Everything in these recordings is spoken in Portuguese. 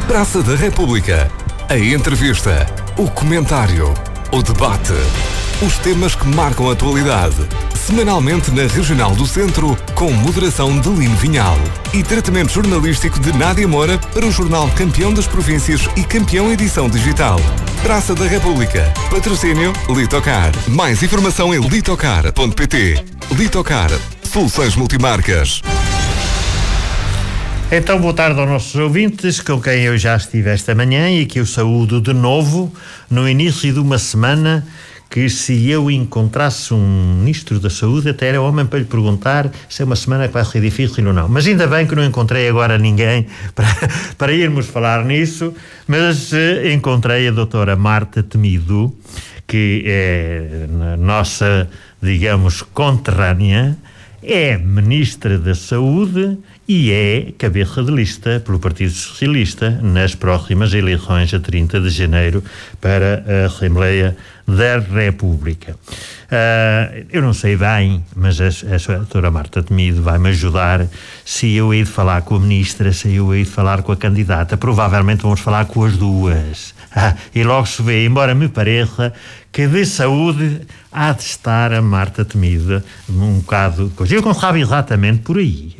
Praça da República. A entrevista, o comentário, o debate. Os temas que marcam a atualidade. Semanalmente na Regional do Centro, com moderação de Lino Vinhal. E tratamento jornalístico de Nádia Moura para o jornal Campeão das Províncias e Campeão Edição Digital. Praça da República. Patrocínio Litocar. Mais informação em litocar.pt. Litocar. Soluções multimarcas. Então, boa tarde aos nossos ouvintes, com quem eu já estive esta manhã e que eu saúdo de novo no início de uma semana que, se eu encontrasse um ministro da Saúde, até era homem para lhe perguntar se é uma semana que vai ser difícil ou não. Mas ainda bem que não encontrei agora ninguém para irmos falar nisso, mas encontrei a doutora Marta Temido, que é nossa, digamos, conterrânea, é Ministra da Saúde e é cabeça de lista pelo Partido Socialista nas próximas eleições a 30 de janeiro para a Assembleia da República. Eu não sei bem, mas a doutora Marta Temido vai-me ajudar se eu hei de falar com a Ministra, se eu hei de falar com a candidata. Provavelmente vamos falar com as duas. E logo se vê, embora me pareça que de saúde há de estar a Marta Temido um bocado de coisa. Eu começava exatamente por aí.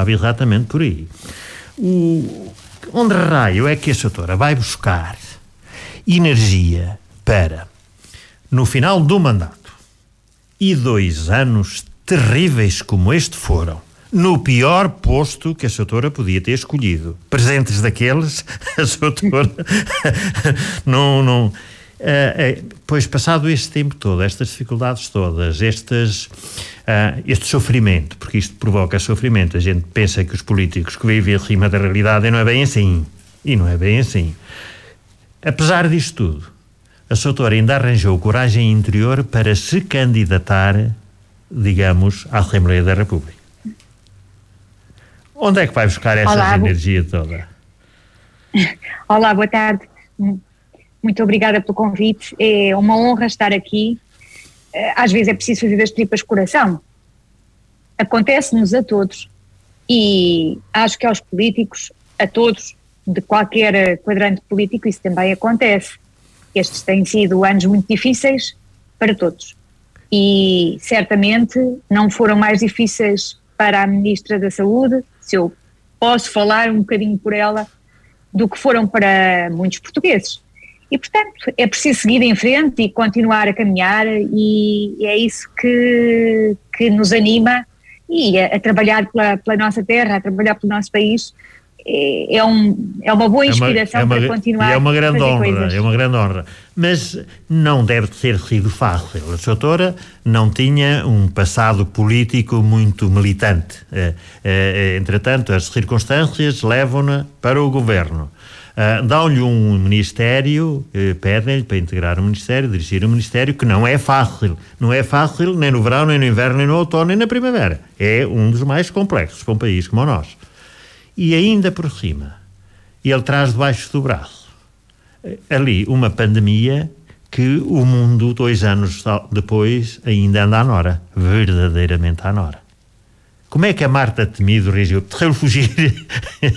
Onde raio é que a doutora vai buscar energia para, no final do mandato, e 2 anos terríveis como este foram, no pior posto que a doutora podia ter escolhido, presentes daqueles, a doutora não pois, passado este tempo todo, estas dificuldades todas, este sofrimento, porque isto provoca sofrimento, a gente pensa que os políticos que vivem acima da realidade, e não é bem assim. Apesar disto tudo, a doutora ainda arranjou coragem interior para se candidatar, digamos, à Assembleia da República. Onde é que vai buscar essa energia toda? Olá, boa tarde. Muito obrigada pelo convite. É uma honra estar aqui. Às vezes é preciso fazer das tripas coração. Acontece-nos a todos. E acho que aos políticos, a todos, de qualquer quadrante político, isso também acontece. Estes têm sido anos muito difíceis para todos. E certamente não foram mais difíceis para a Ministra da Saúde, se eu posso falar um bocadinho por ela, do que foram para muitos portugueses. E, portanto, é preciso seguir em frente e continuar a caminhar, e é isso que nos anima, e a trabalhar pela nossa terra, a trabalhar pelo nosso país. É uma boa inspiração para continuar a fazer coisas. É uma grande honra. Mas não deve ter sido fácil. A doutora não tinha um passado político muito militante. Entretanto, as circunstâncias levam-na para o governo. Dão-lhe um ministério, pedem-lhe para integrar o ministério, dirigir o ministério, que não é fácil. Não é fácil nem no verão, nem no inverno, nem no outono, nem na primavera. É um dos mais complexos para um país como o nosso. E ainda por cima, ele traz debaixo do braço ali uma pandemia que o mundo, 2 anos depois, ainda anda à nora. Verdadeiramente à nora. Como é que a Marta Temido reagiu? Deixa-lhe fugir.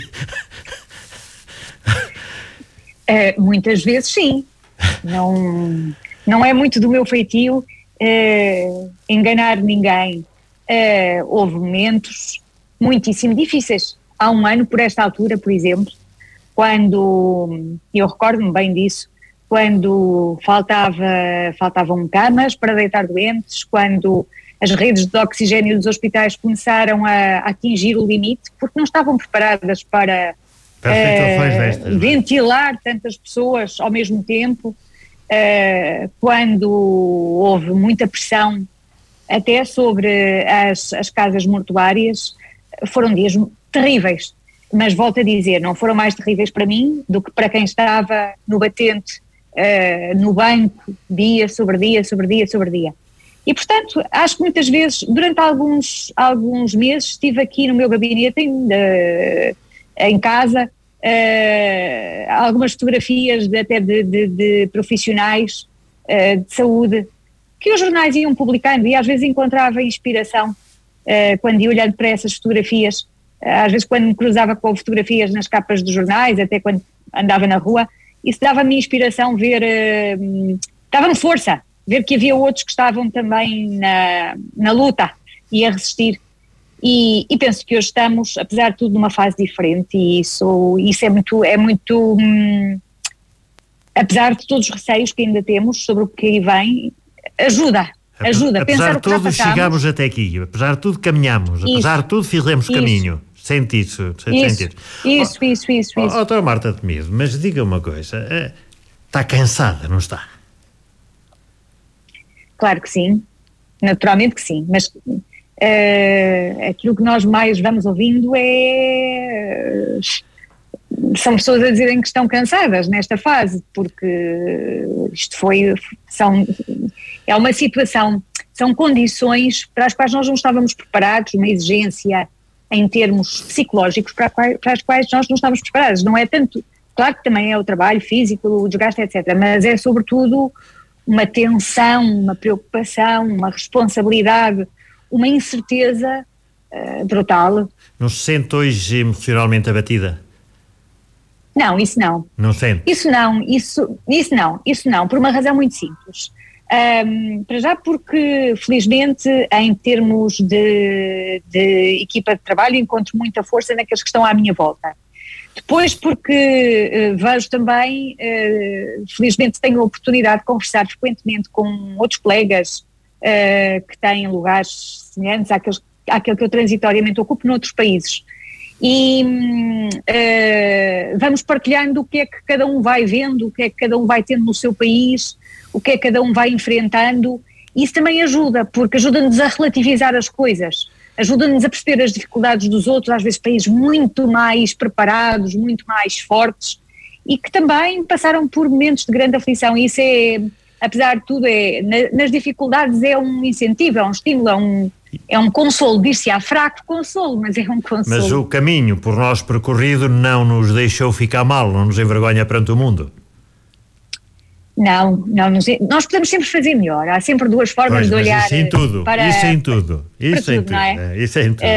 Muitas vezes sim. Não é muito do meu feitio enganar ninguém. Houve momentos muitíssimo difíceis. Há 1 ano, por esta altura, por exemplo, quando, eu recordo-me bem disso, quando faltavam camas para deitar doentes, quando as redes de oxigênio dos hospitais começaram a atingir o limite, porque não estavam preparadas para ventilar tantas pessoas ao mesmo tempo, quando houve muita pressão até sobre as casas mortuárias. Foram dias terríveis, mas volto a dizer, não foram mais terríveis para mim do que para quem estava no batente, no banco, dia sobre dia, sobre dia, sobre dia. E, portanto, acho que muitas vezes, durante alguns meses, estive aqui no meu gabinete, em casa, algumas fotografias até de profissionais de saúde, que os jornais iam publicando, e às vezes encontrava inspiração quando ia olhando para essas fotografias. Às vezes, quando me cruzava com fotografias nas capas dos jornais, até quando andava na rua, isso dava-me inspiração ver, dava-me força, ver que havia outros que estavam também na luta e a resistir. E penso que hoje estamos, apesar de tudo, numa fase diferente, e isso é muito apesar de todos os receios que ainda temos sobre o que aí vem, ajuda. Apesar de tudo, chegámos até aqui, apesar de tudo, caminhamos, apesar de tudo, fizemos caminho. Sente isso. Isso. Doutora Marta Temido, mas diga uma coisa, está cansada, não está? Claro que sim, naturalmente que sim, mas aquilo que nós mais vamos ouvindo são pessoas a dizerem que estão cansadas nesta fase, porque isto é uma situação, são condições para as quais nós não estávamos preparados, uma exigência em termos psicológicos para as quais nós não estávamos preparados. Não é tanto, claro que também é o trabalho físico, o desgaste, etc., mas é sobretudo uma tensão, uma preocupação, uma responsabilidade, uma incerteza brutal. Não se sente hoje emocionalmente abatida? Não, isso não. Não sente? Isso não, por uma razão muito simples. Para já porque, felizmente, em termos de equipa de trabalho, encontro muita força naqueles que estão à minha volta. Depois porque vejo também, felizmente tenho a oportunidade de conversar frequentemente com outros colegas que têm lugares semelhantes àquele que eu transitoriamente ocupo noutros países. E vamos partilhando o que é que cada um vai vendo, o que é que cada um vai tendo no seu país, o que é que cada um vai enfrentando. Isso também ajuda, porque ajuda-nos a relativizar as coisas, ajuda-nos a perceber as dificuldades dos outros, às vezes países muito mais preparados, muito mais fortes, e que também passaram por momentos de grande aflição. E isso apesar de tudo, nas dificuldades é um incentivo, é um estímulo, é um consolo. Diz-se fraco consolo, mas é um consolo. Mas o caminho por nós percorrido não nos deixou ficar mal, não nos envergonha perante o mundo? Não, nós podemos sempre fazer melhor, há sempre duas formas de olhar isso em tudo, para... Isso em tudo, não é? Isso em tudo.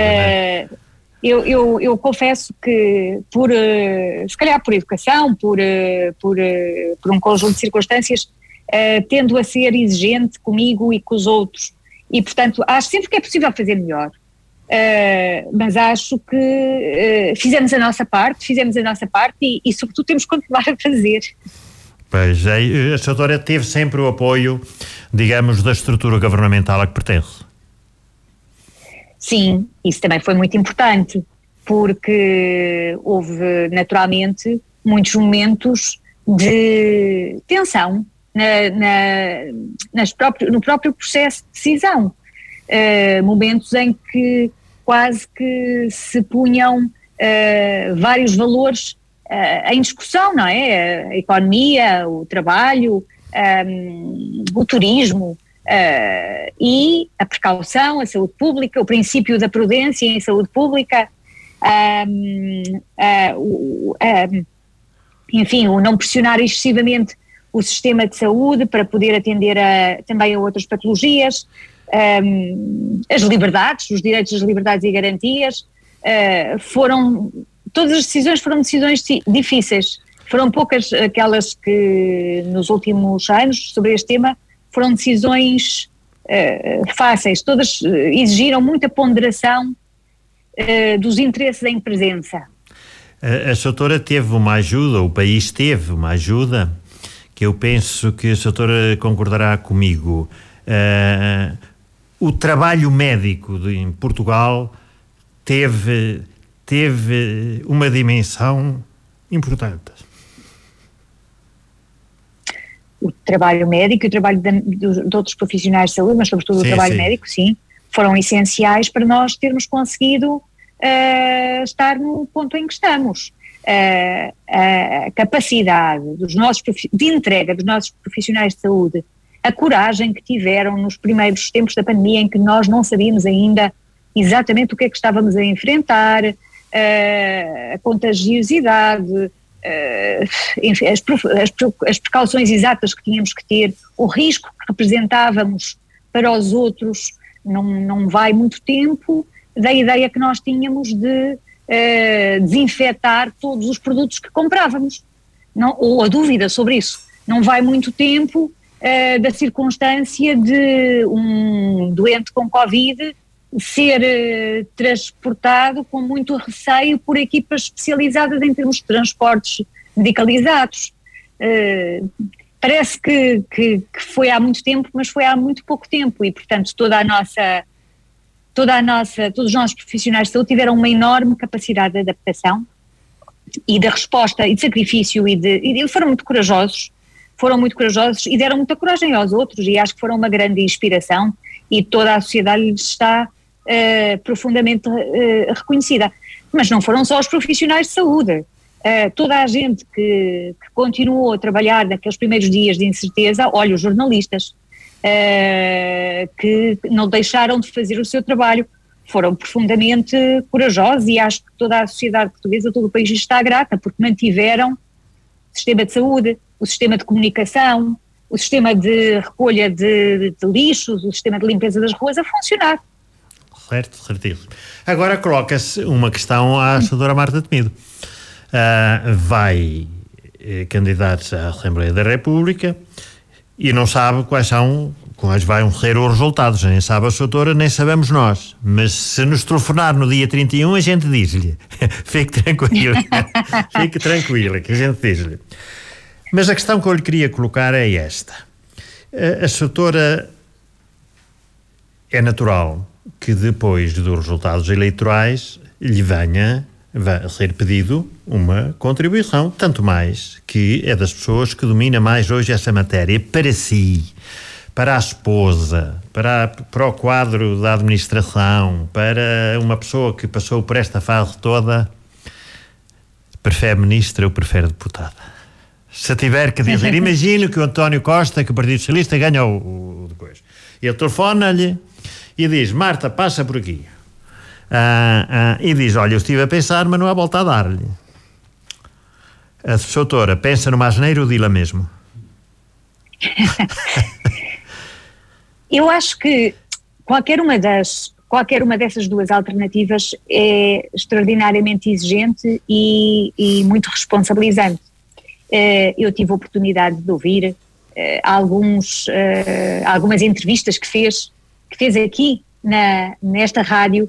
Eu confesso que, se calhar por educação, por um conjunto de circunstâncias, tendo a ser exigente comigo e com os outros, e portanto acho sempre que é possível fazer melhor, mas acho que fizemos a nossa parte e sobretudo temos que continuar a fazer. Pois, a senhora teve sempre o apoio, digamos, da estrutura governamental a que pertence. Sim, isso também foi muito importante, porque houve naturalmente muitos momentos de tensão no próprio processo de decisão, momentos em que quase que se punham vários valores em discussão, não é? A economia, o trabalho, o turismo, e a precaução, a saúde pública, o princípio da prudência em saúde pública, enfim, o não pressionar excessivamente o sistema de saúde para poder atender também a outras patologias, as liberdades, os direitos das liberdades e garantias, todas as decisões foram decisões difíceis. Foram poucas aquelas que nos últimos anos sobre este tema foram decisões fáceis. Todas exigiram muita ponderação dos interesses em presença. A doutora teve uma ajuda, o país teve uma ajuda, que eu penso que a doutora concordará comigo. O trabalho médico em Portugal teve uma dimensão importante. O trabalho médico e o trabalho de outros profissionais de saúde, mas sobretudo o trabalho médico, sim, foram essenciais para nós termos conseguido estar no ponto em que estamos. A capacidade de entrega dos nossos profissionais de saúde, a coragem que tiveram nos primeiros tempos da pandemia, em que nós não sabíamos ainda exatamente o que é que estávamos a enfrentar, a contagiosidade, enfim, as precauções exatas que tínhamos que ter, o risco que representávamos para os outros. Não vai muito tempo da ideia que nós tínhamos de desinfetar todos os produtos que comprávamos. ou a dúvida sobre isso. Não vai muito tempo da circunstância de um doente com Covid ser transportado com muito receio por equipas especializadas em termos de transportes medicalizados. Parece que foi há muito tempo, mas foi há muito pouco tempo, e portanto todos os nossos profissionais de saúde tiveram uma enorme capacidade de adaptação e de resposta e de sacrifício, e foram muito corajosos e deram muita coragem aos outros, e acho que foram uma grande inspiração, e toda a sociedade lhes está profundamente reconhecida. Mas não foram só os profissionais de saúde. Toda a gente que continuou a trabalhar naqueles primeiros dias de incerteza, olha, os jornalistas que não deixaram de fazer o seu trabalho, foram profundamente corajosos, e acho que toda a sociedade portuguesa, todo o país está grata, porque mantiveram o sistema de saúde, o sistema de comunicação, o sistema de recolha de lixos, o sistema de limpeza das ruas a funcionar. Certíssimo. Agora coloca-se uma questão à senadora Marta Temido. Vai candidato à Assembleia da República e não sabe quais vão ser os resultados, nem sabe a senadora, nem sabemos nós, mas se nos telefonar no dia 31 a gente diz-lhe. Fique tranquila que a gente diz-lhe. Mas a questão que eu lhe queria colocar é esta: a senadora, é natural que depois dos resultados eleitorais lhe vai ser pedido uma contribuição, tanto mais que é das pessoas que domina mais hoje essa matéria, para si, para a esposa, para o quadro da administração, para uma pessoa que passou por esta fase toda. Prefere ministra ou prefere deputada? Se tiver que dizer, imagino que o António Costa, que o Partido Socialista ganha o coisa, ele telefona-lhe e diz: Marta, passa por aqui. E diz: olha, eu estive a pensar, mas não há volta a dar-lhe. A doutora pensa numa asneira ou dila mesmo? Eu acho que qualquer uma dessas duas alternativas é extraordinariamente exigente e muito responsabilizante. Eu tive a oportunidade de ouvir algumas entrevistas que fez aqui nesta rádio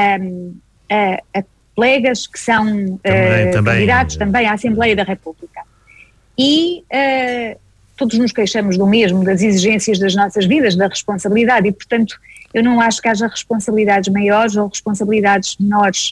a colegas que são candidatos também à Assembleia da República. E todos nos queixamos do mesmo, das exigências das nossas vidas, da responsabilidade, e portanto eu não acho que haja responsabilidades maiores ou responsabilidades menores.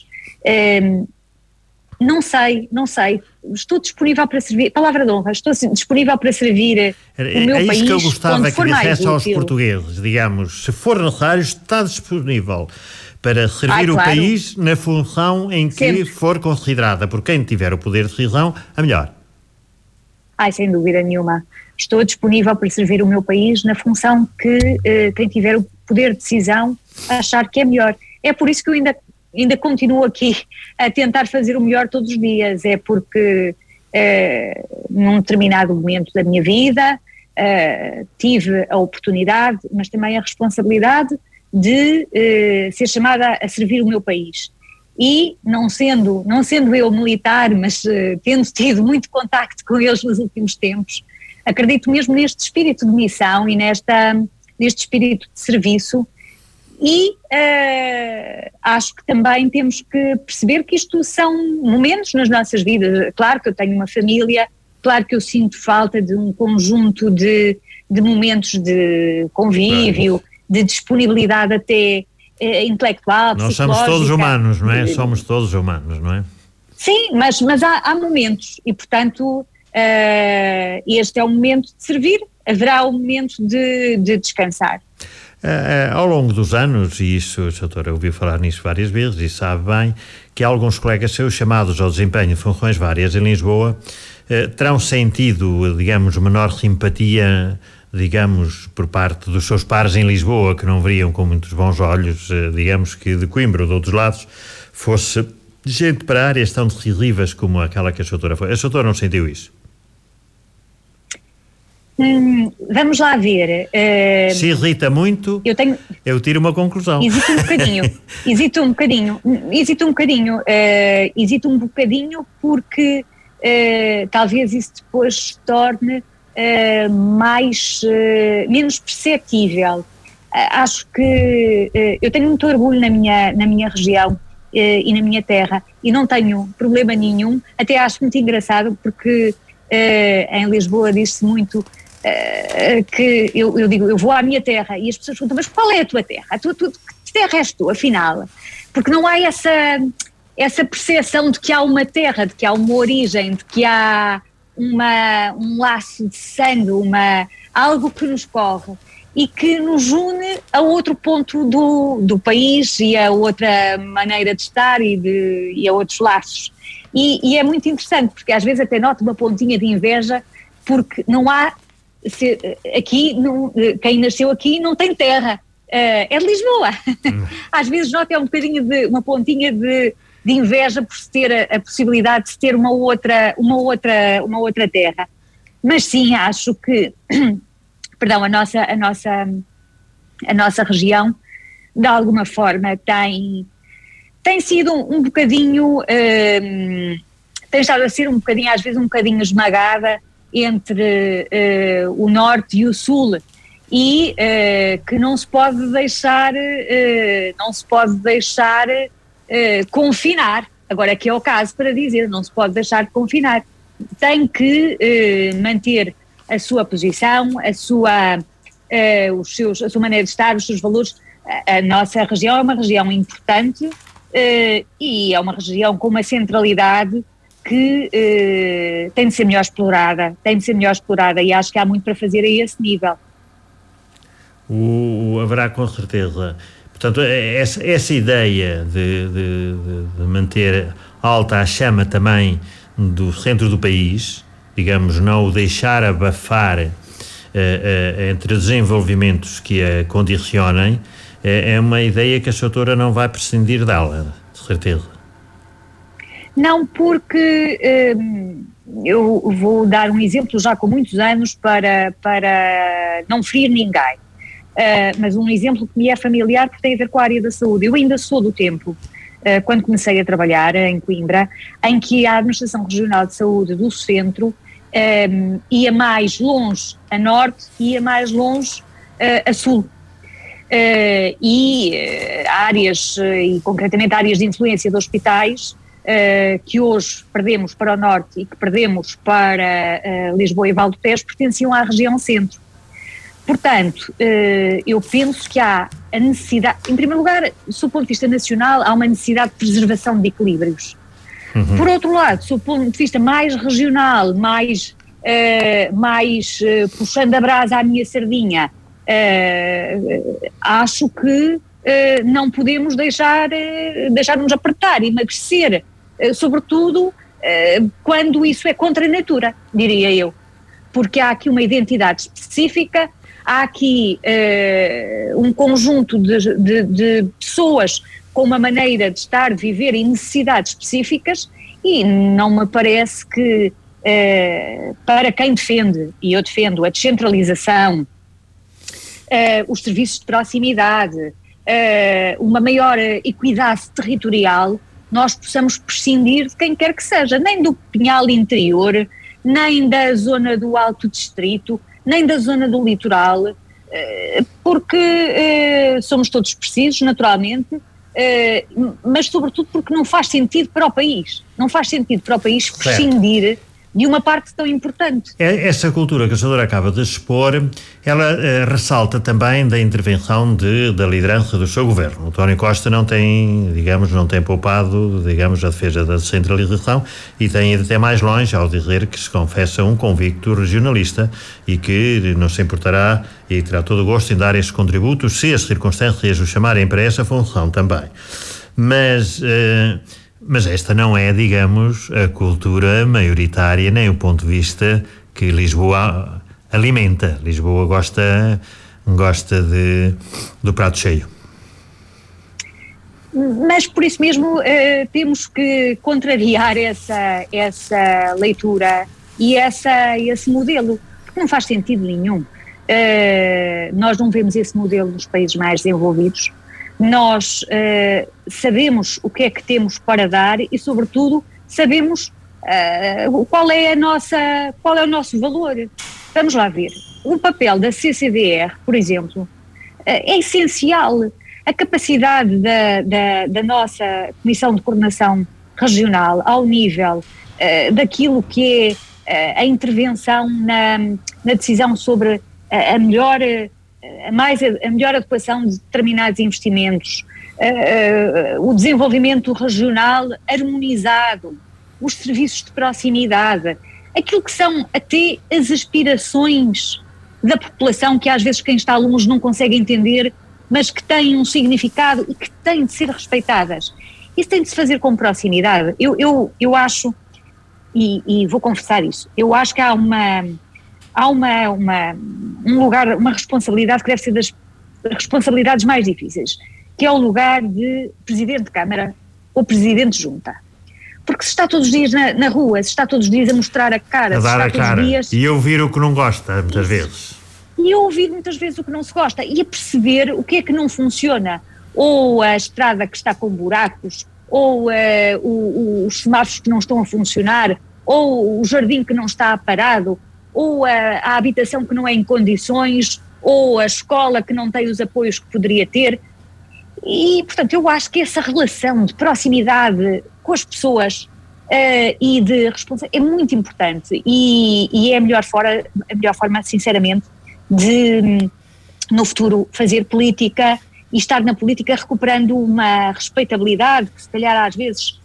Não sei, estou disponível para servir, palavra de honra, estou disponível para servir o meu país. É isso que eu gostava que dissesse aos portugueses, digamos, se for necessário, está disponível para servir o país na função em que for considerada por quem tiver o poder de decisão a melhor. Sem dúvida nenhuma. Estou disponível para servir o meu país na função que quem tiver o poder de decisão achar que é melhor. É por isso que eu ainda continuo aqui a tentar fazer o melhor todos os dias. É porque num determinado momento da minha vida tive a oportunidade, mas também a responsabilidade de ser chamada a servir o meu país. E não sendo eu militar, mas tendo tido muito contacto com eles nos últimos tempos, acredito mesmo neste espírito de missão e neste espírito de serviço, e acho que também temos que perceber que isto são momentos nas nossas vidas. Claro que eu tenho uma família, claro que eu sinto falta de um conjunto de momentos de convívio, de disponibilidade até intelectual, nós psicológica. Nós somos todos humanos, não é? Somos todos humanos, não é? Sim, mas há momentos, e portanto este é o momento de servir, haverá o momento de descansar. Ao longo dos anos, e isso a doutora ouviu falar nisso várias vezes e sabe bem, que alguns colegas seus chamados ao desempenho de funções várias em Lisboa terão sentido, digamos, menor simpatia, digamos, por parte dos seus pares em Lisboa, que não veriam com muitos bons olhos, digamos, que de Coimbra ou de outros lados fosse gente para áreas tão decisivas como aquela que a doutora foi. A doutora não sentiu isso? Vamos lá ver. Se irrita muito, eu tiro uma conclusão. Hesito um bocadinho porque talvez isso depois se torne menos perceptível. Acho que eu tenho muito orgulho na minha região e na minha terra, e não tenho problema nenhum. Até acho muito engraçado porque em Lisboa diz-se muito que eu digo, eu vou à minha terra, e as pessoas perguntam, mas qual é a tua terra? Que terra és tu, afinal? Porque não há essa percepção de que há uma terra, de que há uma origem, de que há um laço de sangue, algo que nos corre e que nos une a outro ponto do país e a outra maneira de estar e a outros laços. E é muito interessante, porque às vezes até noto uma pontinha de inveja, porque não há, quem nasceu aqui não tem terra, é de Lisboa. Às vezes noto um bocadinho uma pontinha de inveja por se ter a possibilidade de se ter uma outra terra. Mas sim, acho que perdão, a nossa região, de alguma forma, tem sido um bocadinho, tem estado a ser um bocadinho, às vezes um bocadinho esmagada entre o norte e o sul, e que não se pode deixar confinar. Agora, aqui é o caso para dizer, não se pode deixar de confinar. Tem que manter a sua posição, a sua maneira de estar, os seus valores. A nossa região é uma região importante e é uma região com uma centralidade que tem de ser melhor explorada, e acho que há muito para fazer a esse nível. Haverá com certeza. Portanto, essa ideia de manter alta a chama também do centro do país, digamos, não o deixar abafar entre desenvolvimentos que a condicionem, é uma ideia que a doutora não vai prescindir dela, de certeza. Não, porque eu vou dar um exemplo já com muitos anos para não ferir ninguém, mas um exemplo que me é familiar porque tem a ver com a área da saúde. Eu ainda sou do tempo, quando comecei a trabalhar em Coimbra, em que a Administração Regional de Saúde do Centro ia mais longe a norte, ia mais longe a sul. Áreas, e concretamente áreas de influência de hospitais, que hoje perdemos para o norte e que perdemos para Lisboa e Val do Tejo, pertenciam à região centro. Portanto, eu penso que há a necessidade, em primeiro lugar, do ponto de vista nacional, há uma necessidade de preservação de equilíbrios. Por outro lado, do ponto de vista mais regional, mais puxando a brasa à minha sardinha, acho que não podemos deixar-nos apertar, emagrecer, sobretudo quando isso é contra a natura, diria eu, porque há aqui uma identidade específica, há aqui um conjunto de pessoas com uma maneira de estar, de viver e necessidades específicas, e não me parece que para quem defende, e eu defendo, a descentralização, os serviços de proximidade, uma maior equidade territorial, nós possamos prescindir de quem quer que seja, nem do Pinhal interior, nem da zona do Alto Distrito, nem da zona do litoral, porque somos todos precisos, naturalmente, mas sobretudo porque não faz sentido para o país, prescindir de uma parte tão importante. Essa cultura que a senhora acaba de expor, ela ressalta também da intervenção da liderança do seu governo. O António Costa não tem poupado, a defesa da descentralização, e tem ido até mais longe ao dizer que se confessa um convicto regionalista e que não se importará e terá todo o gosto em dar esses contributos se as circunstâncias o chamarem para essa função também. Mas esta não é, digamos, a cultura maioritária, nem o ponto de vista que Lisboa alimenta. Lisboa gosta do prato cheio. Mas por isso mesmo temos que contrariar essa leitura e esse modelo, porque não faz sentido nenhum. Nós não vemos esse modelo nos países mais desenvolvidos. Nós sabemos o que é que temos para dar e, sobretudo, sabemos qual é o nosso valor? Vamos lá ver. O papel da CCDR, por exemplo, é essencial. A capacidade da nossa Comissão de Coordenação Regional ao nível daquilo que é a intervenção na decisão sobre a melhor adequação de determinados investimentos, o desenvolvimento regional harmonizado, os serviços de proximidade, aquilo que são até as aspirações da população que às vezes quem está longe não consegue entender, mas que têm um significado e que têm de ser respeitadas. Isso tem de se fazer com proximidade. Eu acho, e vou confessar isso, eu acho que há um lugar, uma responsabilidade que deve ser das responsabilidades mais difíceis, que é o lugar de Presidente de Câmara ou Presidente de Junta. Porque se está todos os dias na rua, se está todos os dias a mostrar a cara, a dar a cara, dias, e ouvir o que não gosta, muitas vezes. E a ouvir muitas vezes o que não se gosta, e a perceber o que é que não funciona, ou a estrada que está com buracos, ou os semáforos que não estão a funcionar, ou o jardim que não está parado, ou a habitação que não é em condições, ou a escola que não tem os apoios que poderia ter. E, portanto, eu acho que essa relação de proximidade com as pessoas e de responsabilidade é muito importante e é a melhor forma, sinceramente, de, no futuro, fazer política e estar na política recuperando uma respeitabilidade que, se calhar, às vezes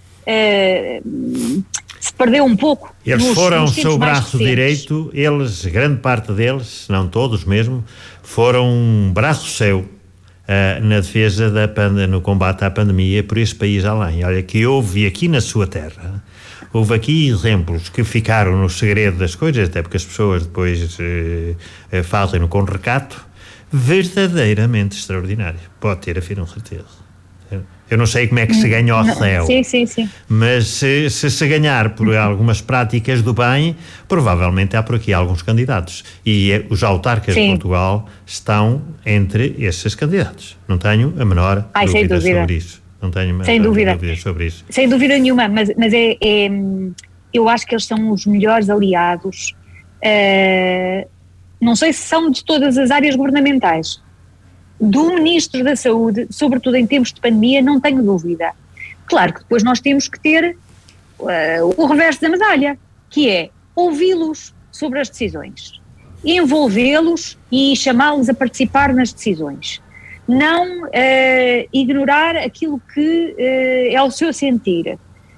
se perdeu um pouco. Eles foram o seu braço direito, grande parte deles, não todos mesmo, foram um braço seu na defesa no combate à pandemia por este país além. Olha, que houve aqui na sua terra, houve aqui exemplos que ficaram no segredo das coisas, até porque as pessoas depois fazem-no com recato, verdadeiramente extraordinário. Pode ter, afinal, certeza. Eu não sei como é que se ganha ao céu, sim. Mas se ganhar por algumas práticas do bem, provavelmente há por aqui alguns candidatos. E os autarcas de Portugal estão entre esses candidatos. Não tenho a menor dúvida sobre isso. Não tenho a menor dúvida sobre isso. Sem dúvida nenhuma, mas eu acho que eles são os melhores aliados. Não sei se são de todas as áreas governamentais. Do Ministro da Saúde, sobretudo em tempos de pandemia, não tenho dúvida. Claro que depois nós temos que ter o reverso da medalha, que é ouvi-los sobre as decisões, envolvê-los e chamá-los a participar nas decisões. Não ignorar aquilo que é o seu sentir.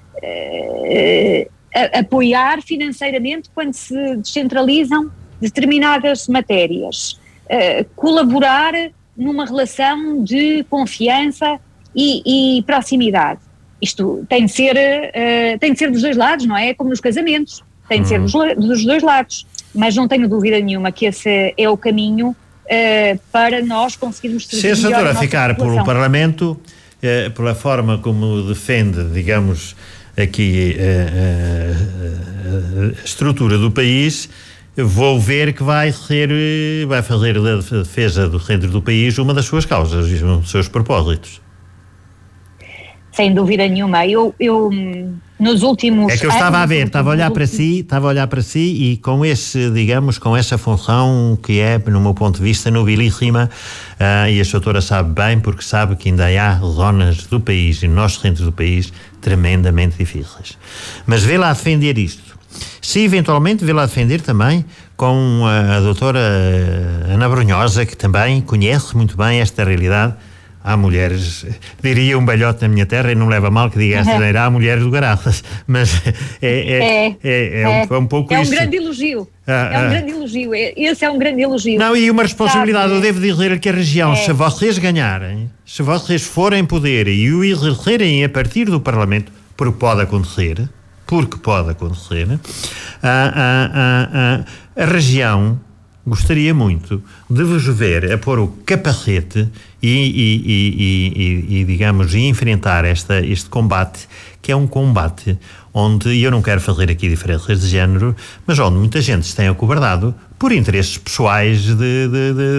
Apoiar financeiramente quando se descentralizam determinadas matérias. Colaborar numa relação de confiança e proximidade. Isto tem de ser dos dois lados, não é? Como nos casamentos, tem de ser dos dois lados, mas não tenho dúvida nenhuma que esse é o caminho para nós conseguirmos servir melhor a nossa ficar população. pelo Parlamento, pela forma como defende, digamos, aqui a estrutura do país, vou ver que vai fazer da defesa do centro do país uma das suas causas, um dos seus propósitos. Sem dúvida nenhuma. Eu nos últimos É que eu estava a ver, estava a olhar para si e com com essa função que é, no meu ponto de vista, nobilíssima, e a doutora sabe bem, porque sabe que ainda há zonas do país e no nosso centro do país tremendamente difíceis. Mas vê lá defender isto. Se eventualmente vê lá defender também com a doutora Ana Brunhosa, que também conhece muito bem esta realidade. Há mulheres, diria um balhote na minha terra, e não leva mal que diga esta maneira, há mulheres do Garaças, mas é um pouco isso. É um grande elogio, um grande elogio, esse é um grande elogio. Não, e uma responsabilidade, eu devo dizer que a região, se vocês ganharem, se vocês forem poder e o exercerem a partir do Parlamento, porque pode acontecer, a região gostaria muito de vos ver a pôr o capacete e digamos, enfrentar este combate, que é um combate onde, eu não quero fazer aqui diferenças de género, mas onde muita gente se tem acovardado por interesses pessoais de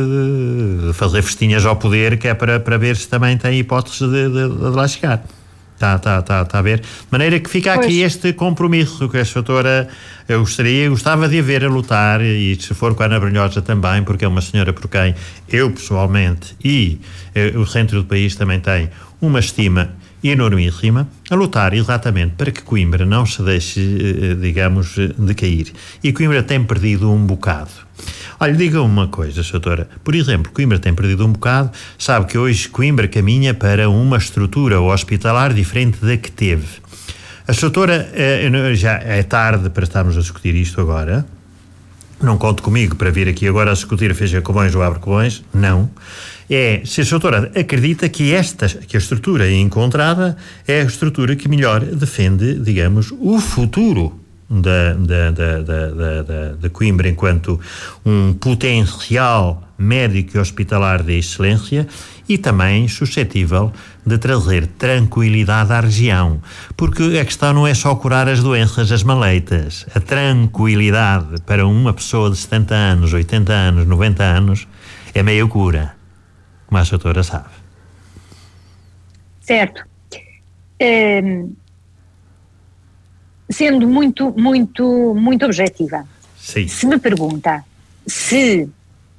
fazer festinhas ao poder, que é para ver se também tem hipótese de lá chegar. Está a ver? De maneira que fica aqui este compromisso que a doutora gostava de a ver a lutar, e se for com a Ana Brunhosa também, porque é uma senhora por quem eu pessoalmente e o centro do país também tem uma estima enormíssima, a lutar exatamente para que Coimbra não se deixe, digamos, decair. E Coimbra tem perdido um bocado. Olha, diga uma coisa, doutora. Por exemplo, Coimbra tem perdido um bocado. Sabe que hoje Coimbra caminha para uma estrutura hospitalar diferente da que teve. A doutora, já é tarde para estarmos a discutir isto agora. Não conte comigo para vir aqui agora a discutir fecha Covões ou abre Covões. Não. Se a doutora acredita que a estrutura encontrada é a estrutura que melhor defende, digamos, o futuro de Coimbra enquanto um potencial médico e hospitalar de excelência e também suscetível de trazer tranquilidade à região, porque a questão não é só curar as doenças, as maleitas. A tranquilidade para uma pessoa de 70 anos, 80 anos, 90 anos é meio cura, como a doutora sabe. Certo. Sendo muito objetiva, sim. Se me pergunta se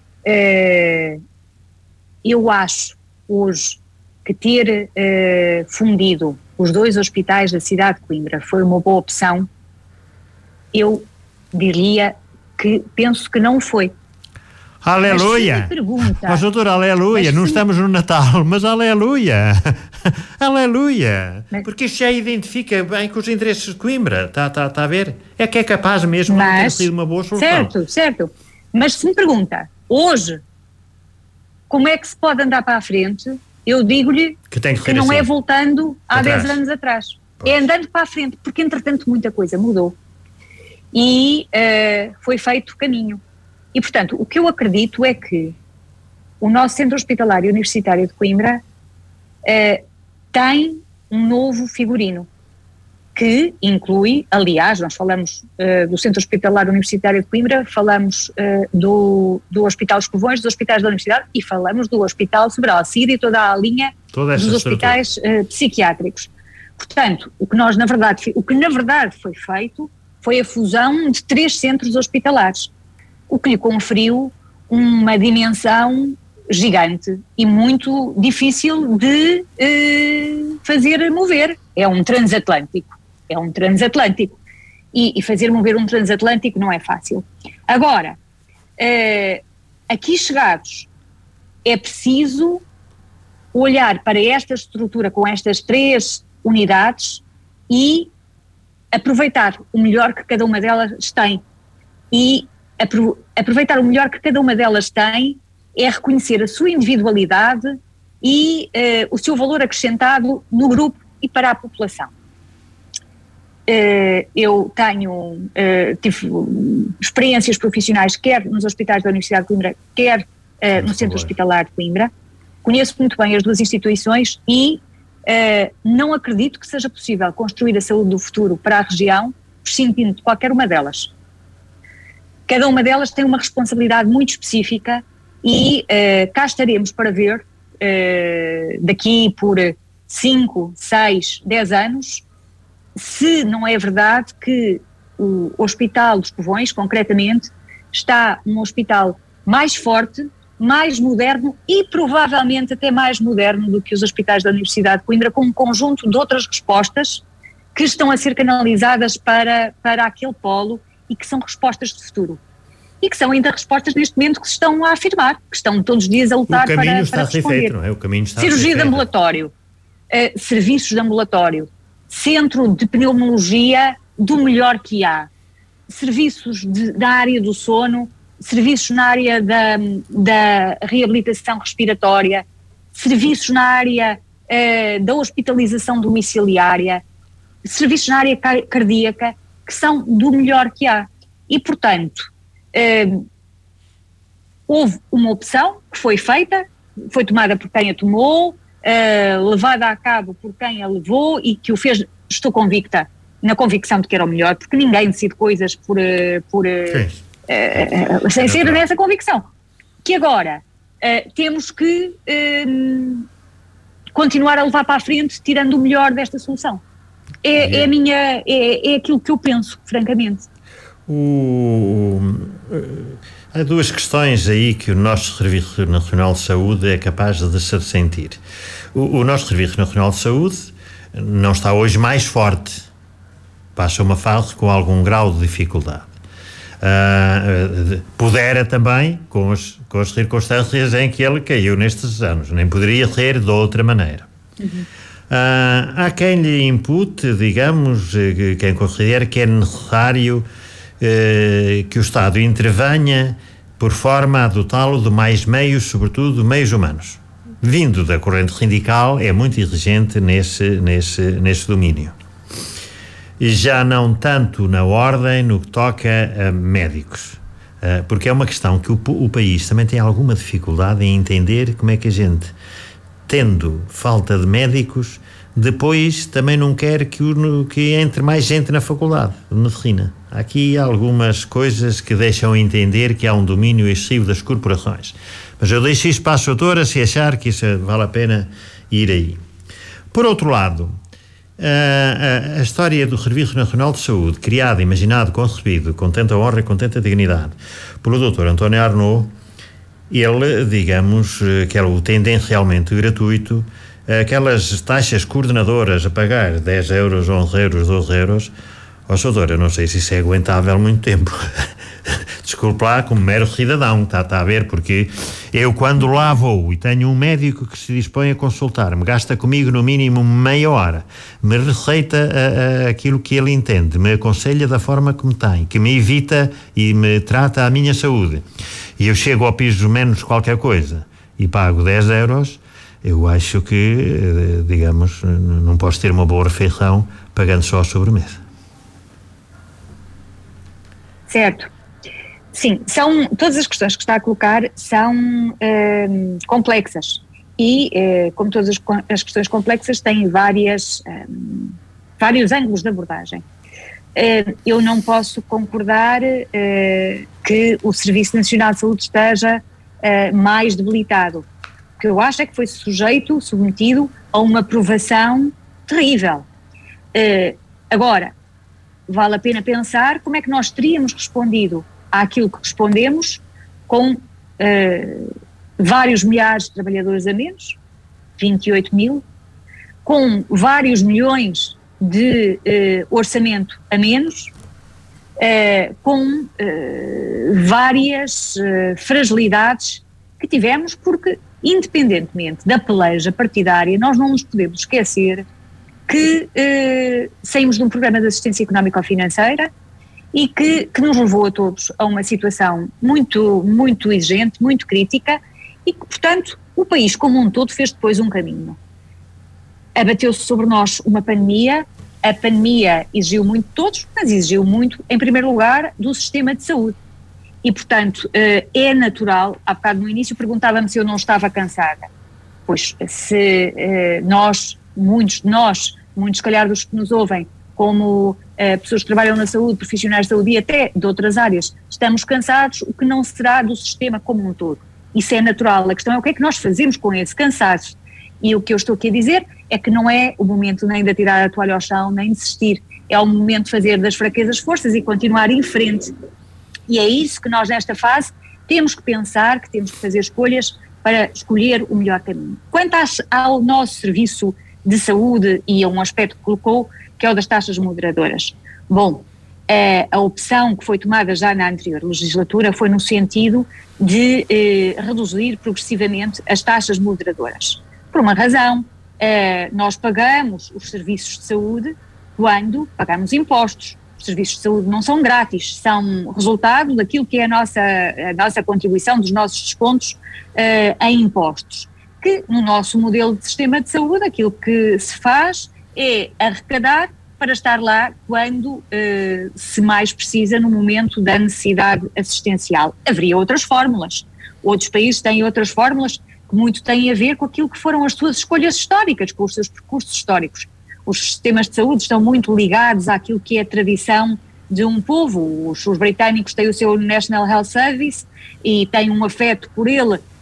eu acho hoje que ter fundido os 2 hospitais da cidade de Coimbra foi uma boa opção, eu diria que penso que não foi. Aleluia! Mas, doutor, aleluia! Não estamos no Natal, mas aleluia! Aleluia! Porque isto já identifica bem com os interesses de Coimbra, está a ver? É que é capaz mesmo de ter sido uma boa solução. Certo. Mas se me pergunta, hoje, como é que se pode andar para a frente, eu digo-lhe que não é voltando há 10 anos atrás. Pois. É andando para a frente, porque entretanto muita coisa mudou. E foi feito caminho. E, portanto, o que eu acredito é que o nosso Centro Hospitalar Universitário de Coimbra tem um novo figurino, que inclui, aliás, nós falamos do Centro Hospitalar Universitário de Coimbra, falamos do Hospital dos Covões, dos hospitais da Universidade, e falamos do Hospital Sobral Cid e toda a linha dos hospitais psiquiátricos. Portanto, o que na verdade foi feito foi a fusão de 3 centros hospitalares, o que lhe conferiu uma dimensão gigante e muito difícil de fazer mover. É um transatlântico. E fazer mover um transatlântico não é fácil. Agora, aqui chegados, é preciso olhar para esta estrutura com estas 3 unidades e aproveitar o melhor que cada uma delas tem. E aproveitar o melhor que cada uma delas tem é reconhecer a sua individualidade e o seu valor acrescentado no grupo e para a população. Eu tive experiências profissionais quer nos hospitais da Universidade de Coimbra, quer no Centro Hospitalar de Coimbra. Conheço muito bem as 2 instituições e não acredito que seja possível construir a saúde do futuro para a região prescindindo de qualquer uma delas. Cada uma delas tem uma responsabilidade muito específica e cá estaremos para ver daqui por 5, 6, 10 anos se não é verdade que o Hospital dos Covões, concretamente, está um hospital mais forte, mais moderno e provavelmente até mais moderno do que os hospitais da Universidade de Coimbra, com um conjunto de outras respostas que estão a ser canalizadas para aquele polo e que são respostas de futuro. E que são ainda respostas neste momento que se estão a afirmar, que estão todos os dias a lutar para responder. O caminho está a ser feito, não é? O caminho está a ser feito. Cirurgia de ambulatório, serviços de ambulatório, centro de pneumologia do melhor que há, serviços da área do sono, serviços na área da reabilitação respiratória, serviços na área da hospitalização domiciliária, serviços na área cardíaca, que são do melhor que há. E, portanto, houve uma opção que foi feita, foi tomada por quem a tomou, levada a cabo por quem a levou e que o fez, estou convicta, na convicção de que era o melhor, porque ninguém decide coisas sem ser nessa convicção. Que agora temos que continuar a levar para a frente, tirando o melhor desta solução. É aquilo que eu penso, francamente. Há duas questões aí que o nosso Serviço Nacional de Saúde é capaz de se ressentir. O nosso Serviço Nacional de Saúde não está hoje mais forte. Passa uma fase com algum grau de dificuldade. Pudera também com as circunstâncias em que ele caiu nestes anos. Nem poderia ser de outra maneira. Há quem lhe impute, digamos, quem considera que é necessário que o Estado intervenha por forma a dotá-lo de mais meios, sobretudo meios humanos. Vindo da corrente sindical, é muito exigente nesse domínio. Já não tanto na ordem, no que toca a médicos. Porque é uma questão que o país também tem alguma dificuldade em entender como é que a gente, tendo falta de médicos, depois também não quer que entre mais gente na faculdade de medicina. Há aqui algumas coisas que deixam entender que há um domínio excessivo das corporações. Mas eu deixo isso para a doutora se achar que isso vale a pena ir aí. Por outro lado, a história do Serviço Nacional de Saúde, criado, imaginado, concebido, com tanta honra e com tanta dignidade, pelo Dr. António Arnaud, ele, digamos, que era o tendencialmente gratuito, aquelas taxas coordenadoras a pagar 10 euros, 11 euros, 12 euros, doutor, eu não sei se isso é aguentável muito tempo. Desculpe lá, como mero cidadão, está a ver, porque eu quando lá vou e tenho um médico que se dispõe a consultar-me, gasta comigo no mínimo meia hora, me receita aquilo que ele entende, me aconselha da forma como tem, que me evita e me trata a minha saúde, e eu chego ao piso menos qualquer coisa e pago 10 euros, eu acho que, digamos, não posso ter uma boa refeição pagando só a sobremesa. Certo. Sim, todas as questões que está a colocar são complexas e, como todas as questões complexas, têm vários ângulos de abordagem. Eu não posso concordar que o Serviço Nacional de Saúde esteja mais debilitado. O que eu acho é que foi submetido a uma provação terrível. Agora, vale a pena pensar como é que nós teríamos respondido àquilo que respondemos com vários milhares de trabalhadores a menos, 28 mil, com vários milhões de orçamento a menos, com várias fragilidades que tivemos, porque independentemente da peleja partidária, nós não nos podemos esquecer que saímos de um programa de assistência económico-financeira e que nos levou a todos a uma situação muito, muito exigente, muito crítica e que, portanto, o país como um todo fez depois um caminho. Abateu-se sobre nós uma pandemia, a pandemia exigiu muito de todos, mas exigiu muito, em primeiro lugar, do sistema de saúde. E, portanto, é natural, há bocado no início perguntava-me se eu não estava cansada. Pois, se muitos de nós, se calhar dos que nos ouvem, como pessoas que trabalham na saúde, profissionais de saúde e até de outras áreas, estamos cansados, o que não será do sistema como um todo. Isso é natural. A questão é o que é que nós fazemos com esse cansaço. E o que eu estou aqui a dizer é que não é o momento nem de atirar a toalha ao chão, nem de desistir. É o momento de fazer das fraquezas forças e continuar em frente. E é isso que nós nesta fase temos que pensar, que temos que fazer escolhas para escolher o melhor caminho. Quanto ao nosso serviço de saúde e a um aspecto que colocou, que é o das taxas moderadoras. Bom, a opção que foi tomada já na anterior legislatura foi no sentido de reduzir progressivamente as taxas moderadoras. Por uma razão, nós pagamos os serviços de saúde quando pagamos impostos. Os serviços de saúde não são grátis, são resultado daquilo que é a nossa contribuição, dos nossos descontos em impostos. Que no nosso modelo de sistema de saúde aquilo que se faz é arrecadar para estar lá quando se mais precisa no momento da necessidade assistencial. Haveria outras fórmulas, outros países têm outras fórmulas que muito têm a ver com aquilo que foram as suas escolhas históricas, com os seus percursos históricos. Os sistemas de saúde estão muito ligados àquilo que é a tradição de um povo. Os britânicos têm o seu National Health Service e têm um afeto por ele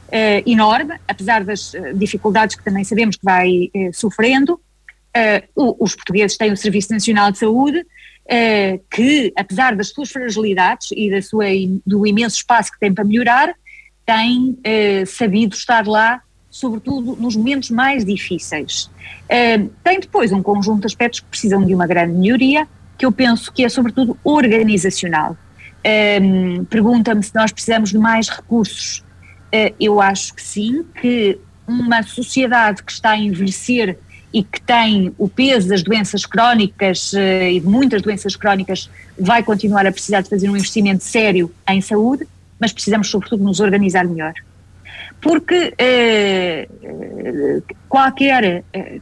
enorme, apesar das dificuldades que também sabemos que vai sofrendo. Os portugueses têm o Serviço Nacional de Saúde, que, apesar das suas fragilidades e do imenso espaço que tem para melhorar, tem sabido estar lá, sobretudo nos momentos mais difíceis. Tem depois um conjunto de aspectos que precisam de uma grande melhoria, que eu penso que é sobretudo organizacional. Pergunta-me se nós precisamos de mais recursos. Eu acho que sim, que uma sociedade que está a envelhecer e que tem o peso das doenças crónicas e de muitas doenças crónicas vai continuar a precisar de fazer um investimento sério em saúde, mas precisamos sobretudo nos organizar melhor. Porque qualquer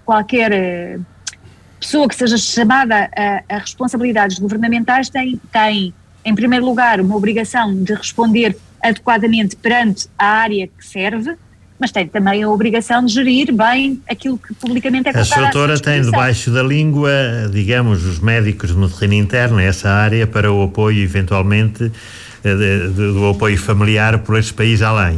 pessoa que seja chamada a responsabilidades governamentais tem, em primeiro lugar, uma obrigação de responder adequadamente perante a área que serve, mas tem também a obrigação de gerir bem aquilo que publicamente é colocado. A doutora tem debaixo da língua, digamos, os médicos de medicina interna, essa área, para o apoio, eventualmente, do apoio familiar por este país além.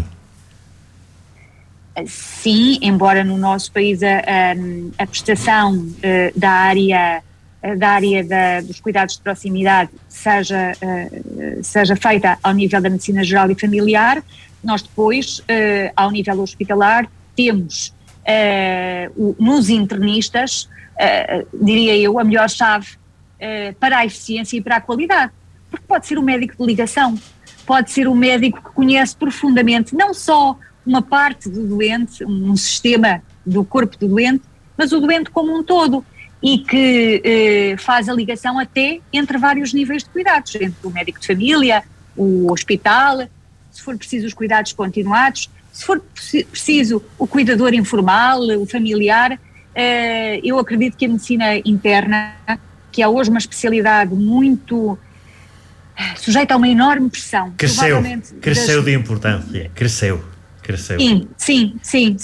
Sim, embora no nosso país a prestação da área dos cuidados de proximidade seja feita ao nível da medicina geral e familiar, nós depois, ao nível hospitalar, temos nos internistas, diria eu, a melhor chave para a eficiência e para a qualidade, porque pode ser um médico de ligação, pode ser um médico que conhece profundamente não só uma parte do doente, um sistema do corpo do doente, mas o doente como um todo, e que faz a ligação até entre vários níveis de cuidados, entre o médico de família, o hospital, se for preciso os cuidados continuados, se for preciso o cuidador informal, o familiar. Eu acredito que a medicina interna, que é hoje uma especialidade muito sujeita a uma enorme pressão. Cresceu de importância, cresceu. Sim.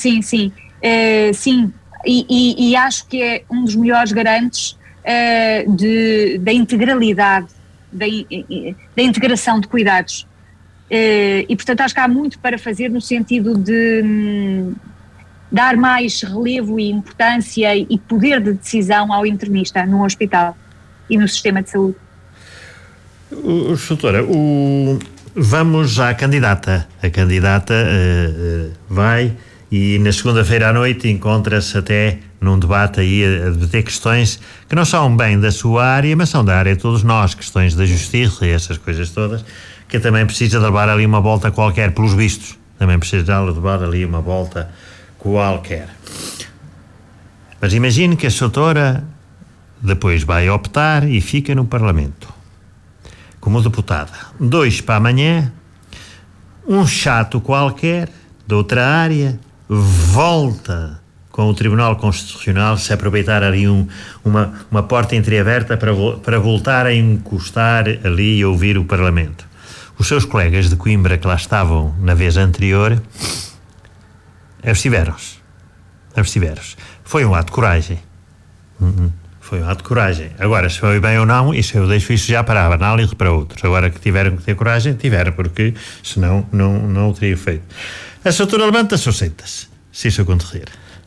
E acho que é um dos melhores garantes da integralidade, da integração de cuidados. E, portanto, acho que há muito para fazer no sentido de dar mais relevo e importância e poder de decisão ao internista no hospital e no sistema de saúde. Doutora, vamos à candidata. A candidata vai e na segunda-feira à noite encontra-se até num debate aí a debater questões que não são bem da sua área, mas são da área de todos nós, questões da justiça e essas coisas todas, que também precisa de levar ali uma volta qualquer, pelos vistos. Também precisa de levar ali uma volta qualquer. Mas imagine que a doutora depois vai optar e fica no Parlamento como deputada. 2 para amanhã, um chato qualquer de outra área volta com o Tribunal Constitucional, se aproveitar ali uma porta entreaberta para voltar a encostar ali e ouvir o Parlamento. Os seus colegas de Coimbra que lá estavam na vez anterior abstiveram-se. Foi um ato de coragem. Foi um ato de coragem. Agora, se foi bem ou não, isso eu deixo isso já para a análise para outros. Agora que tiveram que ter coragem, tiveram, porque senão não o teria feito. A doutora levanta-se ou senta-se, se isso acontecer?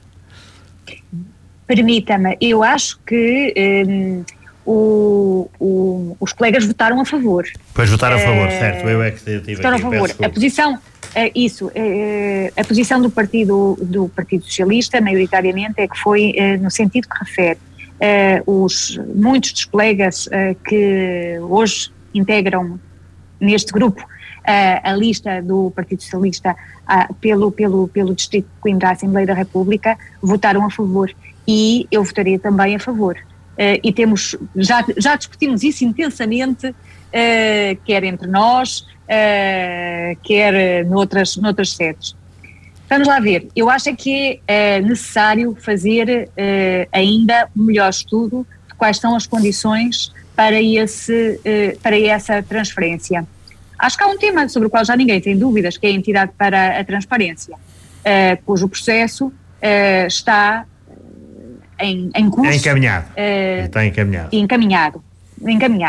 Permita-me, eu acho que os colegas votaram a favor. Pois votaram a favor, certo, eu é que tive votaram aqui, a favor. A posição do Partido Socialista, maioritariamente, é que foi no sentido que refere. Muitos dos colegas que hoje integram neste grupo a lista do Partido Socialista pelo Distrito de Coimbra à Assembleia da República votaram a favor, e eu votaria também a favor. E já discutimos isso intensamente, quer entre nós, quer noutras sedes. Vamos lá ver, eu acho que é necessário fazer ainda um melhor estudo de quais são as condições para essa transferência. Acho que há um tema sobre o qual já ninguém tem dúvidas, que é a entidade para a transparência, cujo processo está em curso. Está encaminhado. Encaminhado.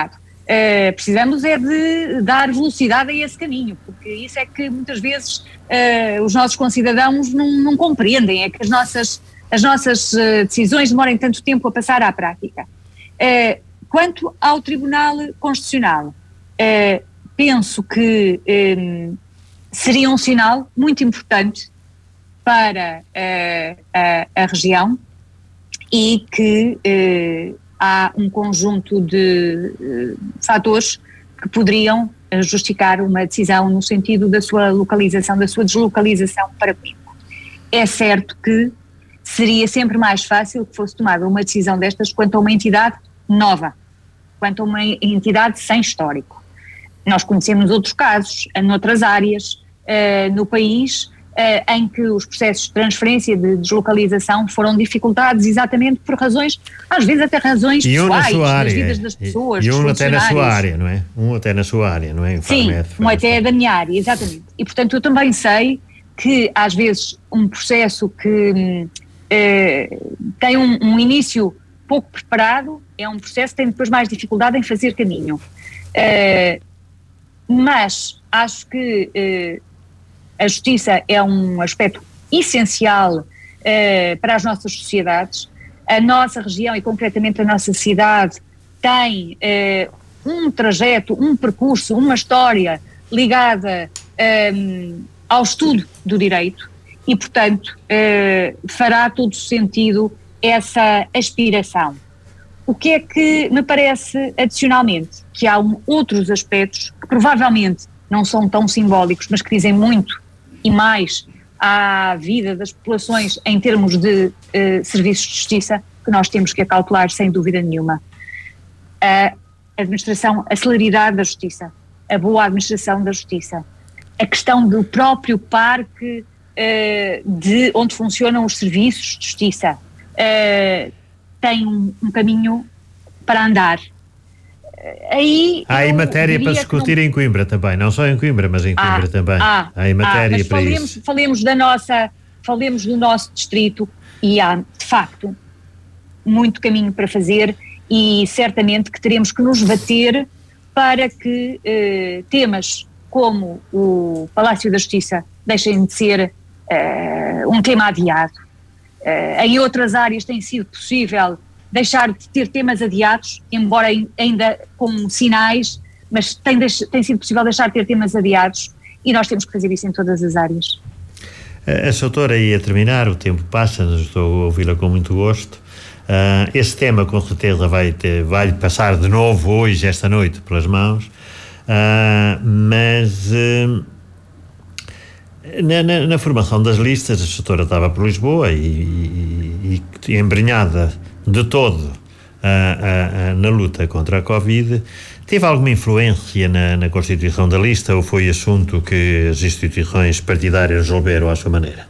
Precisamos é de dar velocidade a esse caminho, porque isso é que muitas vezes os nossos concidadãos não compreendem, é que as nossas decisões demorem tanto tempo a passar à prática. Quanto ao Tribunal Constitucional, penso que seria um sinal muito importante para a região e que há um conjunto de fatores que poderiam justificar uma decisão no sentido da sua localização, da sua deslocalização para Coimbra. É certo que seria sempre mais fácil que fosse tomada uma decisão destas quanto a uma entidade nova, quanto a uma entidade sem histórico. Nós conhecemos outros casos, noutras áreas, no país, em que os processos de transferência, de deslocalização foram dificultados exatamente por razões, às vezes até razões pessoais, das vidas das pessoas, e dos um até na sua funcionários. área, não é? Um até na sua área, não é? Sim, um até da minha área, exatamente. E portanto eu também sei que às vezes um processo que tem um início pouco preparado é um processo que tem depois mais dificuldade em fazer caminho. Mas acho que a justiça é um aspecto essencial para as nossas sociedades. A nossa região e concretamente a nossa cidade tem um trajeto, um percurso, uma história ligada ao estudo do direito e, portanto, fará todo sentido essa aspiração. O que é que me parece adicionalmente? Que há outros aspectos que provavelmente não são tão simbólicos, mas que dizem muito e mais à vida das populações em termos de serviços de justiça, que nós temos que acautelar sem dúvida nenhuma. A administração, a celeridade da justiça, a boa administração da justiça, a questão do próprio parque de onde funcionam os serviços de justiça, tem um caminho para andar. Há aí matéria para discutir em Coimbra também, não só em Coimbra, mas em Coimbra também. Há aí matéria para isso. Falemos do nosso distrito e há, de facto, muito caminho para fazer e certamente que teremos que nos bater para que temas como o Palácio da Justiça deixem de ser um tema adiado. Em outras áreas tem sido possível deixar de ter temas adiados, embora ainda com sinais, mas tem sido possível deixar de ter temas adiados e nós temos que fazer isso em todas as áreas. A sua doutora ia terminar, o tempo passa, estou a ouvi-la com muito gosto. Esse tema com certeza vai passar de novo hoje, esta noite, pelas mãos, mas na formação das listas, a doutora estava por Lisboa e embrenhada de todo na luta contra a Covid. Teve alguma influência na constituição da lista ou foi assunto que as instituições partidárias resolveram à sua maneira?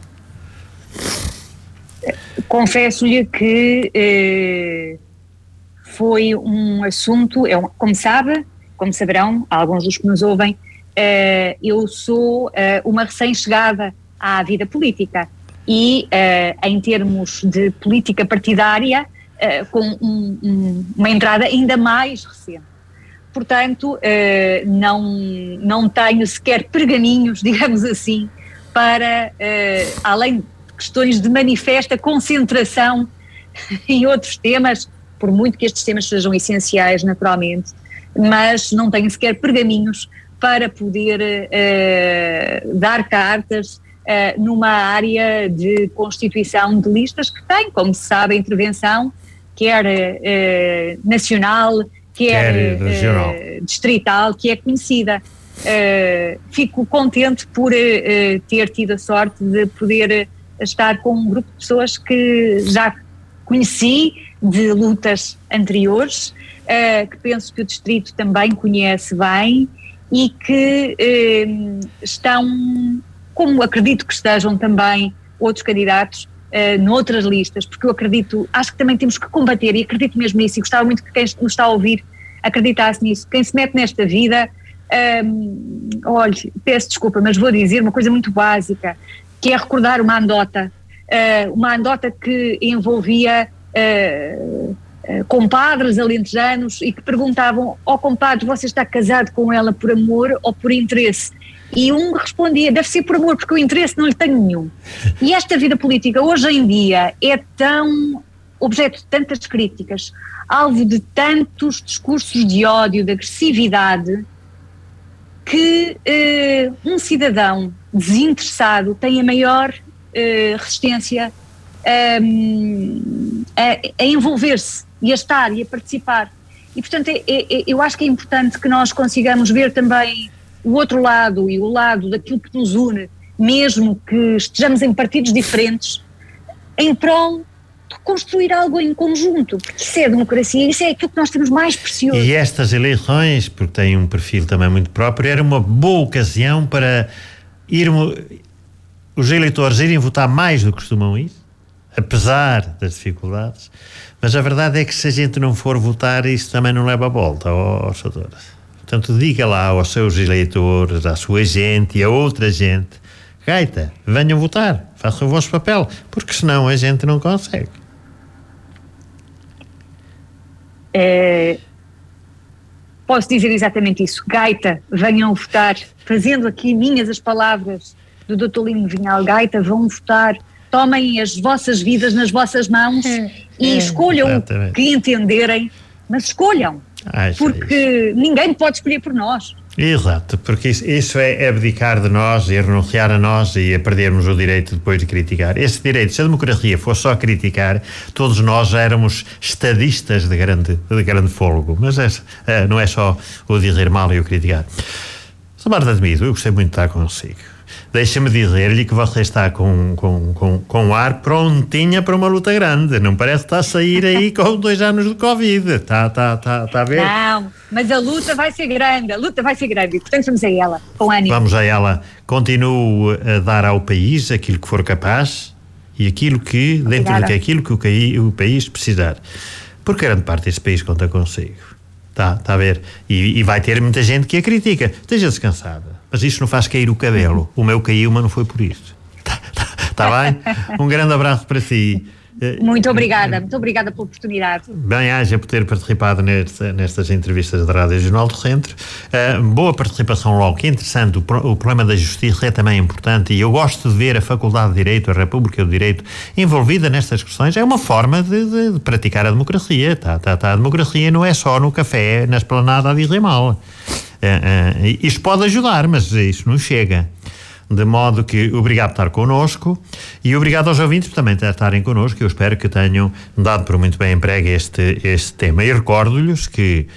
Confesso-lhe que foi um assunto, como saberão, alguns dos que nos ouvem, eu sou uma recém-chegada à vida política e em termos de política partidária com uma entrada ainda mais recente. Portanto, não tenho sequer pergaminhos, digamos assim, para, além de questões de manifesta concentração em outros temas, por muito que estes temas sejam essenciais, naturalmente, mas não tenho sequer pergaminhos para poder dar cartas numa área de constituição de listas que tem, como se sabe, a intervenção, quer nacional, quer distrital, que é conhecida. Fico contente por ter tido a sorte de poder estar com um grupo de pessoas que já conheci de lutas anteriores, que penso que o distrito também conhece bem e que estão, como acredito que estejam também outros candidatos noutras listas, porque eu acho que também temos que combater, e acredito mesmo nisso, e gostava muito que quem nos está a ouvir acreditasse nisso. Quem se mete nesta vida, olhe, peço desculpa, mas vou dizer uma coisa muito básica, que é recordar uma anedota que envolvia compadres alentejanos e que perguntavam: compadre, você está casado com ela por amor ou por interesse? E um respondia: deve ser por amor, porque o interesse não lhe tenho nenhum. E esta vida política hoje em dia é tão objeto de tantas críticas, alvo de tantos discursos de ódio, de agressividade, que um cidadão desinteressado tem a maior resistência a envolver-se e a estar e a participar. E portanto eu acho que é importante que nós consigamos ver também o outro lado e o lado daquilo que nos une, mesmo que estejamos em partidos diferentes, em prol de construir algo em conjunto, porque isso é a democracia, isso é aquilo que nós temos mais precioso. E estas eleições, porque têm um perfil também muito próprio, era uma boa ocasião para os eleitores irem votar mais do que costumam ir, apesar das dificuldades, mas a verdade é que se a gente não for votar, isso também não leva a volta, Soutor. Portanto, diga lá aos seus eleitores, à sua gente e a outra gente: gaita, venham votar, façam o vosso papel, porque senão a gente não consegue. Posso dizer exatamente isso: gaita, venham votar, fazendo aqui minhas as palavras do Dr. Lino Vinhal. Gaita, vão votar, tomem as vossas vidas nas vossas mãos e escolham exatamente o que entenderem, mas escolham, porque ninguém pode escolher por nós. Exato, porque isso é abdicar de nós e renunciar a nós e a perdermos o direito depois de criticar. Esse direito, se a democracia fosse só criticar, todos nós já éramos estadistas de grande fôlego, mas não é só o dizer mal e o criticar. Sr. Marta Temido, eu gostei muito de estar consigo. Deixa-me dizer-lhe que você está com o ar prontinha para uma luta grande. Não parece que está a sair aí com 2 anos de Covid. Está a ver? Não, mas a luta vai ser grande. E portanto vamos a ela, com ânimo. Vamos a ela. Continuo a dar ao país aquilo que for capaz e aquilo que, dentro daquilo que o país precisar. Porque grande parte desse país conta consigo. Está a ver? E vai ter muita gente que a critica. Esteja descansada. Mas isso não faz cair o cabelo. O meu caiu, mas não foi por isso. Está bem? Um grande abraço para si. Muito obrigada pela oportunidade. Bem-aja por ter participado nestas entrevistas da Rádio Jornal do Centro. Boa participação logo, que é interessante. O problema da justiça é também importante e eu gosto de ver a Faculdade de Direito, a República do Direito, envolvida nestas questões. É uma forma de praticar a democracia. A democracia não é só no café, na esplanada a dizer mal. Isto pode ajudar, mas isso não chega. De modo que obrigado por estar connosco e obrigado aos ouvintes por também estarem connosco. Eu espero que tenham dado por muito bem emprego este tema. E recordo-lhes que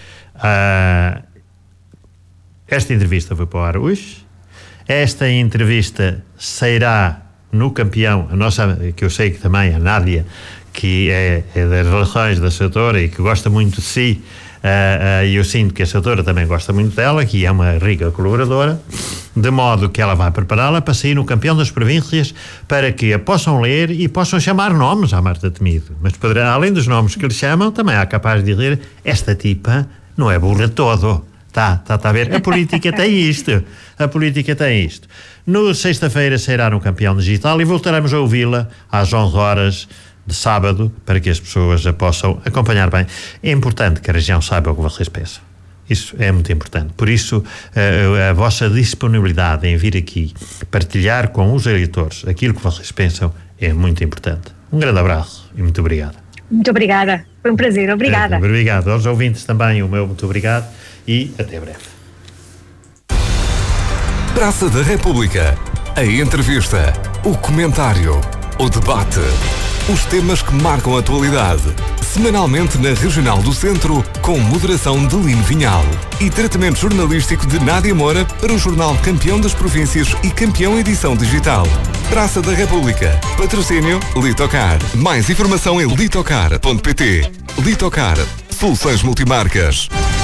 esta entrevista foi para o ar hoje. Esta entrevista sairá no Campeão, a nossa, que eu sei que também a Nádia, que é das relações da Soutora e que gosta muito de si, e eu sinto que a Soutora também gosta muito dela, que é uma rica colaboradora, de modo que ela vai prepará-la para sair no Campeão das Províncias, para que a possam ler e possam chamar nomes à Marta Temido. Mas além dos nomes que lhe chamam, também há capaz de dizer: esta tipa não é burra todo. Está a ver? A política tem isto. No sexta-feira sairá no Campeão Digital e voltaremos a ouvi-la às 11 horas de sábado, para que as pessoas a possam acompanhar bem. É importante que a região saiba o que vocês pensam. Isso é muito importante. Por isso, a vossa disponibilidade em vir aqui partilhar com os eleitores aquilo que vocês pensam é muito importante. Um grande abraço e muito obrigado. Muito obrigada. Foi um prazer. Obrigada. Obrigado. Aos ouvintes também o meu muito obrigado e até breve. Praça da República. A entrevista, o comentário, o debate. Os temas que marcam a atualidade. Semanalmente na Regional do Centro, com moderação de Lino Vinhal. E tratamento jornalístico de Nádia Moura para o jornal Campeão das Províncias e Campeão Edição Digital. Praça da República. Patrocínio Litocar. Mais informação em litocar.pt. Litocar. Soluções multimarcas.